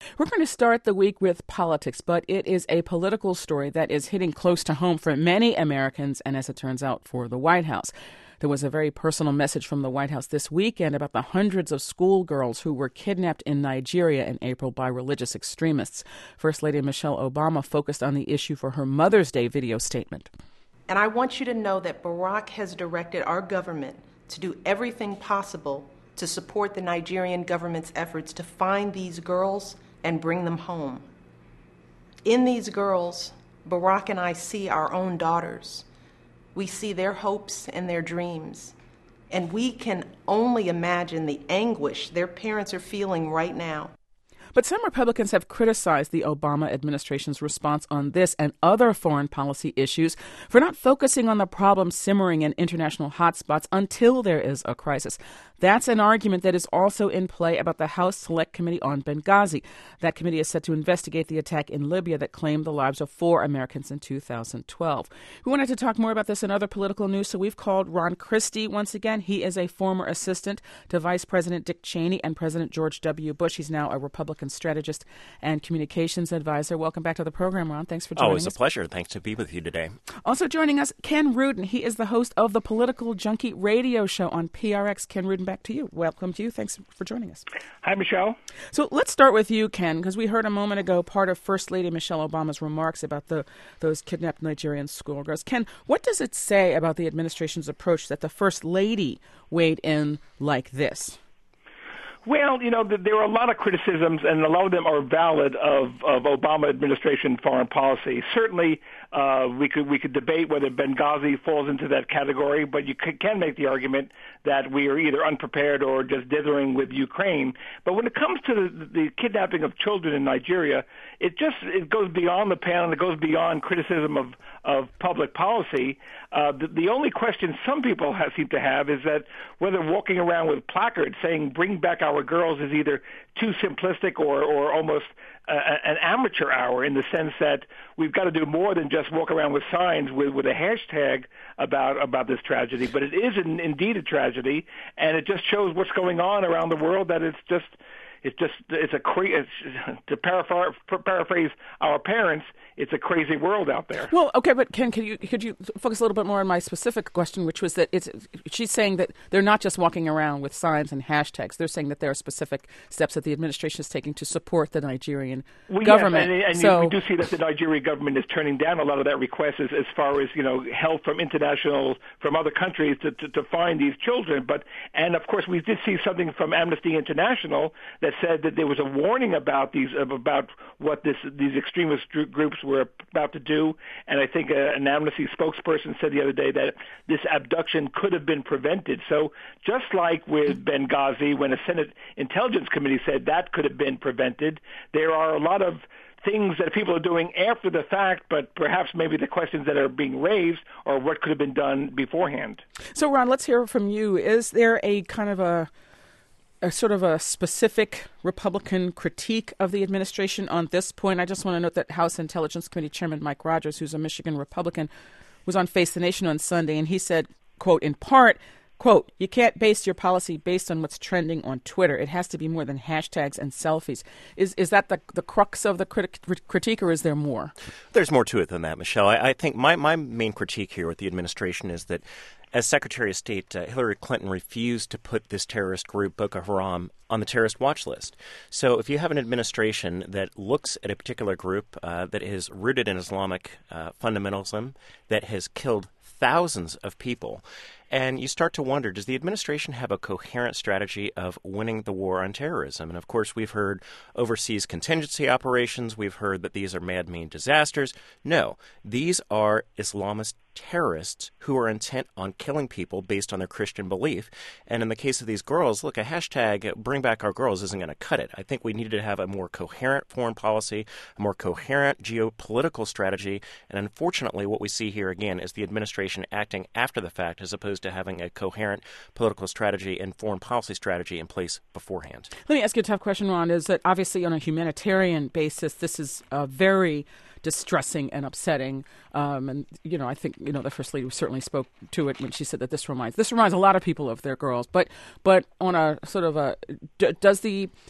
We're going to start the week with politics, but it is a political story that is hitting close to home for many Americans and, as it turns out, for the White House. There was a very personal message from the White House this weekend about the hundreds of schoolgirls who were kidnapped in Nigeria in April by religious extremists. First Lady Michelle Obama focused on the issue for her Mother's Day video statement. And I want you to know that Barack has directed our government to do everything possible to support the Nigerian government's efforts to find these girls and bring them home. In these girls, Barack and I see our own daughters. We see their hopes and their dreams. And we can only imagine the anguish their parents are feeling right now. But some Republicans have criticized the Obama administration's response on this and other foreign policy issues for not focusing on the problems simmering in international hotspots until there is a crisis. That's an argument that is also in play about the House Select Committee on Benghazi. That committee is set to investigate the attack in Libya that claimed the lives of 4 Americans in 2012. We wanted to talk more about this and other political news, so we've called Ron Christie once again. He is a former assistant to Vice President Dick Cheney and President George W. Bush. He's now a Republican strategist and communications advisor. Welcome back to the program, Ron. Thanks for joining us. Oh, it's a pleasure. Thanks to be with you today. Also joining us, Ken Rudin. He is the host of the Political Junkie radio show on PRX. Ken Rudin, back to you. Welcome to you. Thanks for joining us. Hi, Michelle. So let's start with you, Ken, because we heard a moment ago part of First Lady Michelle Obama's remarks about those kidnapped Nigerian schoolgirls. Ken, what does it say about the administration's approach that the First Lady weighed in like this? Well, there are a lot of criticisms, and a lot of them are valid, of Obama administration foreign policy. Certainly, we could debate whether Benghazi falls into that category, but you can make the argument that we are either unprepared or just dithering with Ukraine. But when it comes to the kidnapping of children in Nigeria, it goes beyond the pale and it goes beyond criticism of public policy. The only question some people seem to have is that whether walking around with placards saying "Bring back our girls" is either too simplistic or almost an amateur hour, in the sense that we've got to do more than just walk around with signs with a hashtag about this tragedy. But it is indeed a tragedy, and it just shows what's going on around the world. That to paraphrase our parents, it's a crazy world out there. Well, okay, but Ken, could you focus a little bit more on my specific question, which was that she's saying that they're not just walking around with signs and hashtags. They're saying that there are specific steps that the administration is taking to support the Nigerian government. Yes, and we do see that the Nigerian government is turning down a lot of that request as far as help from other countries to find these children. And of course we did see something from Amnesty International that said that there was a warning about what these extremist groups were about to do, and I think an Amnesty spokesperson said the other day that this abduction could have been prevented. So just like with Benghazi, when a Senate Intelligence Committee said that could have been prevented, there are a lot of things that people are doing after the fact, but perhaps maybe the questions that are being raised are what could have been done beforehand. So, Ron, let's hear from you. Is there a kind of a sort of a specific Republican critique of the administration on this point? I just want to note that House Intelligence Committee Chairman Mike Rogers, who's a Michigan Republican, was on Face the Nation on Sunday, and he said, quote, in part, quote, "You can't base your policy based on what's trending on Twitter. It has to be more than hashtags and selfies." Is that the crux of the critique, or is there more? There's more to it than that, Michelle. I think my main critique here with the administration is that as Secretary of State, Hillary Clinton refused to put this terrorist group, Boko Haram, on the terrorist watch list. So if you have an administration that looks at a particular group that is rooted in Islamic fundamentalism, that has killed thousands of people, and you start to wonder, does the administration have a coherent strategy of winning the war on terrorism? And of course, we've heard overseas contingency operations. We've heard that these are man-made disasters. No, these are Islamist terrorists who are intent on killing people based on their Christian belief. And in the case of these girls, look, a hashtag "Bring Back Our Girls" isn't going to cut it. I think we needed to have a more coherent foreign policy, a more coherent geopolitical strategy. And unfortunately, what we see here again is the administration acting after the fact as opposed to having a coherent political strategy and foreign policy strategy in place beforehand. Let me ask you a tough question, Ron. Is that obviously on a humanitarian basis, this is very distressing and upsetting. And, I think, the First Lady certainly spoke to it when she said that this reminds a lot of people of their girls. But on a sort of does the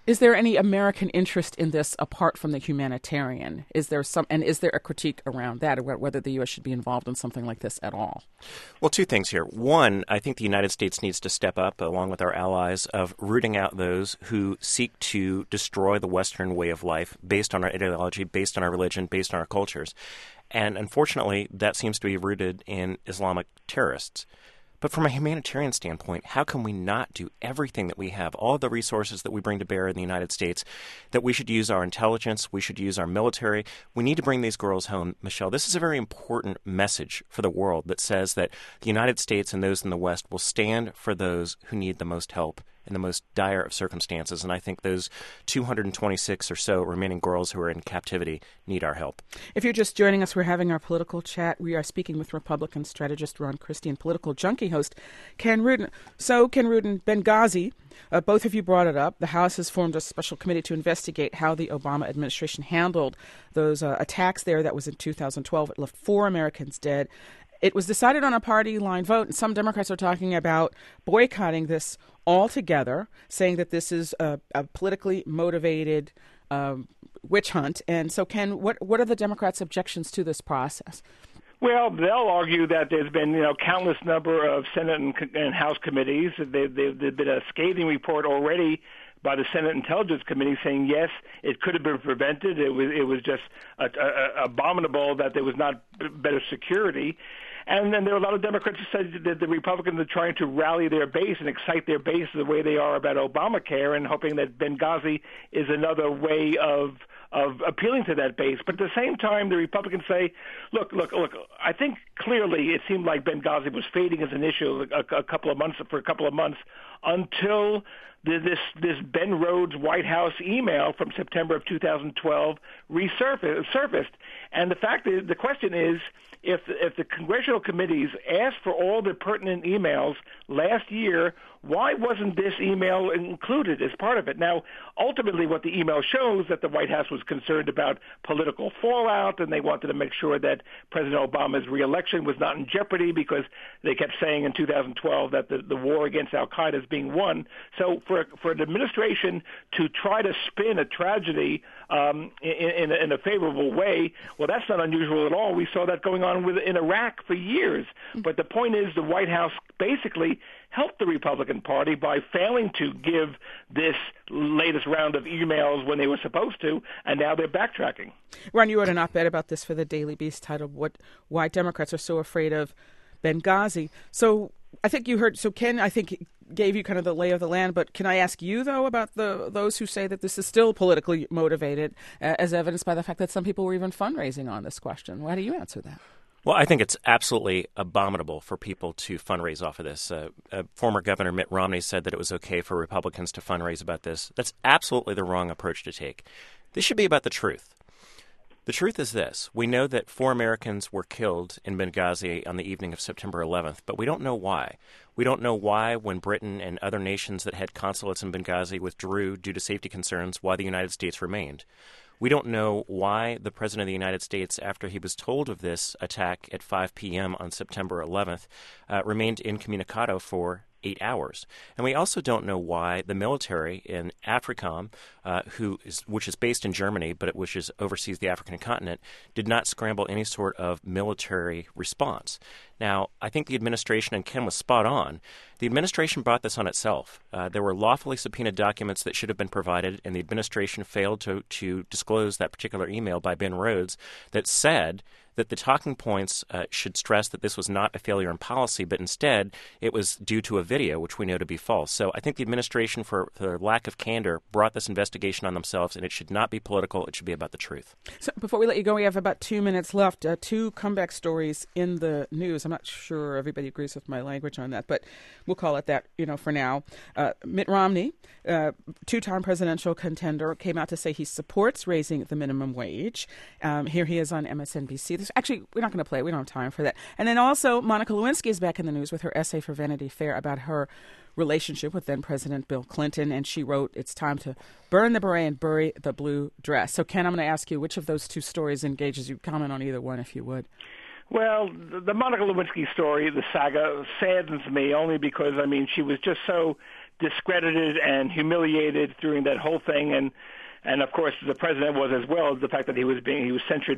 Is there any American interest in this apart from the humanitarian? Is there a critique around that, or whether the U.S. should be involved in something like this at all? Well, two things here. One, I think the United States needs to step up, along with our allies, of rooting out those who seek to destroy the Western way of life based on our ideology, based on our religion, based on our cultures. And unfortunately, that seems to be rooted in Islamic terrorists. But from a humanitarian standpoint, how can we not do everything that we have, all the resources that we bring to bear in the United States, that we should use our intelligence, we should use our military? We need to bring these girls home. Michelle, this is a very important message for the world that says that the United States and those in the West will stand for those who need the most help in the most dire of circumstances. And I think those 226 or so remaining girls who are in captivity need our help. If you're just joining us, we're having our political chat. We are speaking with Republican strategist Ron Christie and political junkie host Ken Rudin. So, Ken Rudin, Benghazi, both of you brought it up. The House has formed a special committee to investigate how the Obama administration handled those attacks there. That was in 2012. It left 4 Americans dead. It was decided on a party line vote, and some Democrats are talking about boycotting this altogether, saying that this is a politically motivated witch hunt. And so, Ken, what are the Democrats' objections to this process? Well, they'll argue that there's been, countless number of Senate and House committees. There's been a scathing report already by the Senate Intelligence Committee saying, yes, it could have been prevented. It was just abominable that there was not better security. And then there are a lot of Democrats who said that the Republicans are trying to rally their base and excite their base the way they are about Obamacare, and hoping that Benghazi is another way of appealing to that base. But at the same time, the Republicans say, look, I think clearly it seemed like Benghazi was fading as an issue for a couple of months until this Ben Rhodes White House email from September of 2012 resurfaced. And the question is, if the congressional committees asked for all the pertinent emails last year, why wasn't this email included as part of it? Now, ultimately, what the email shows that the White House was concerned about political fallout, and they wanted to make sure that President Obama's reelection was not in jeopardy, because they kept saying in 2012 that the war against al-Qaeda is being won. So for an administration to try to spin a tragedy in a favorable way, well, that's not unusual at all. We saw that going on in Iraq for years. But the point is, the White House basically helped the Republican Party by failing to give this latest round of emails when they were supposed to, and now they're backtracking. Ron, you wrote an op-ed about this for the Daily Beast titled Why Democrats Are So Afraid of Benghazi. So I think you heard, Ken, I think, gave you kind of the lay of the land, but can I ask you, though, about those who say that this is still politically motivated, as evidenced by the fact that some people were even fundraising on this question? Why do you answer that? Well, I think it's absolutely abominable for people to fundraise off of this. Former Governor Mitt Romney said that it was okay for Republicans to fundraise about this. That's absolutely the wrong approach to take. This should be about the truth. The truth is this. We know that 4 Americans were killed in Benghazi on the evening of September 11th, but we don't know why. We don't know why, when Britain and other nations that had consulates in Benghazi withdrew due to safety concerns, why the United States remained. We don't know why the President of the United States, after he was told of this attack at 5 p.m. on September 11th, remained incommunicado for 8 hours. And we also don't know why the military in AFRICOM, which is based in Germany, but which oversees the African continent, did not scramble any sort of military response. Now, I think the administration, and Ken was spot on, the administration brought this on itself. There were lawfully subpoenaed documents that should have been provided, and the administration failed to disclose that particular email by Ben Rhodes that said that the talking points should stress that this was not a failure in policy, but instead it was due to a video, which we know to be false. So I think the administration, for their lack of candor, brought this investigation on themselves, and it should not be political. It should be about the truth. So before we let you go, we have about 2 minutes left. 2 comeback stories in the news. I'm not sure everybody agrees with my language on that, but we'll call it that, for now. Mitt Romney, 2-time presidential contender, came out to say he supports raising the minimum wage. Here he is on MSNBC. Actually, we're not going to play it. We don't have time for that. And then also, Monica Lewinsky is back in the news with her essay for Vanity Fair about her relationship with then-President Bill Clinton. And she wrote, "It's time to burn the beret and bury the blue dress." So, Ken, I'm going to ask you, which of those 2 stories engages you? Comment on either one, if you would. Well, the Monica Lewinsky story, the saga, saddens me only because, she was just so discredited and humiliated during that whole thing, and of course the president was as well. The fact that he was censured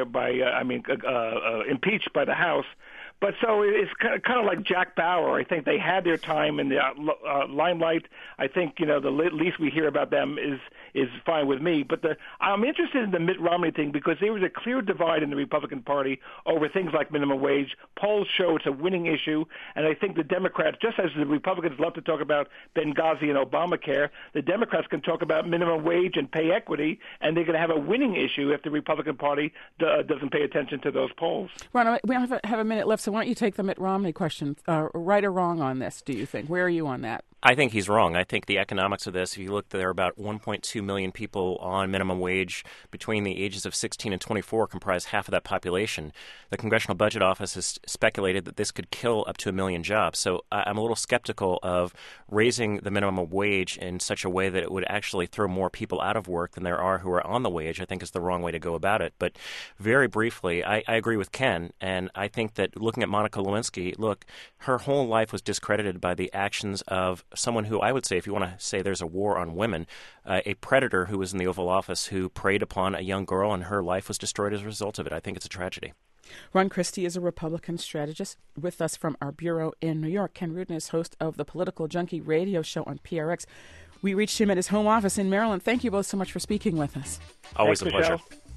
impeached by the House. But so it's kind of like Jack Bauer. I think they had their time in the limelight. I think the least we hear about them is fine with me. But I'm interested in the Mitt Romney thing because there was a clear divide in the Republican Party over things like minimum wage. Polls show it's a winning issue, and I think the Democrats, just as the Republicans love to talk about Benghazi and Obamacare, the Democrats can talk about minimum wage and pay equity, and they're going to have a winning issue if the Republican Party doesn't pay attention to those polls. Ron, we have a minute left, so why don't you take the Mitt Romney question, right or wrong on this, do you think? Where are you on that? I think he's wrong. I think the economics of this, if you look, there are about 1.2 million people on minimum wage between the ages of 16 and 24, comprise half of that population. The Congressional Budget Office has speculated that this could kill up to 1 million jobs. So I'm a little skeptical of raising the minimum wage in such a way that it would actually throw more people out of work than there are who are on the wage. I think is the wrong way to go about it. But very briefly, I agree with Ken, and I think that looking at Monica Lewinsky, look, her whole life was discredited by the actions of someone who I would say, if you want to say there's a war on women, a predator who was in the Oval Office who preyed upon a young girl and her life was destroyed as a result of it. I think it's a tragedy. Ron Christie is a Republican strategist with us from our bureau in New York. Ken Rudin is host of the Political Junkie radio show on PRX. We reached him at his home office in Maryland. Thank you both so much for speaking with us. Always a pleasure. Michelle.